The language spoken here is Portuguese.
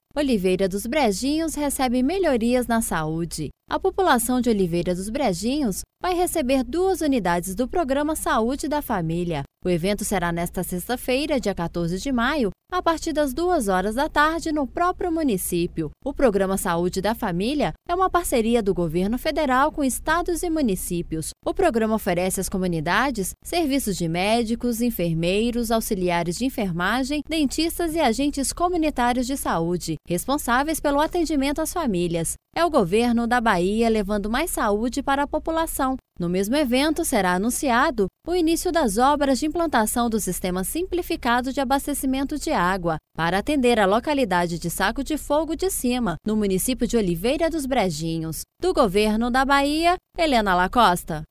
Oliveira dos Brejinhos recebe melhorias na saúde. A população de Oliveira dos Brejinhos vai receber 2 unidades do Programa Saúde da Família. O evento será nesta sexta-feira, dia 14 de maio, a partir das 2 horas da tarde, no próprio município. O Programa Saúde da Família é uma parceria do governo federal com estados e municípios. O programa oferece às comunidades serviços de médicos, enfermeiros, auxiliares de enfermagem, dentistas e agentes comunitários de saúde, responsáveis pelo atendimento às famílias. É o governo da Bahia levando mais saúde para a população. No mesmo evento, será anunciado o início das obras de implantação do Sistema Simplificado de Abastecimento de Água para atender a localidade de Saco de Fogo de Cima, no município de Oliveira dos Brejinhos. Do governo da Bahia, Helena Lacosta.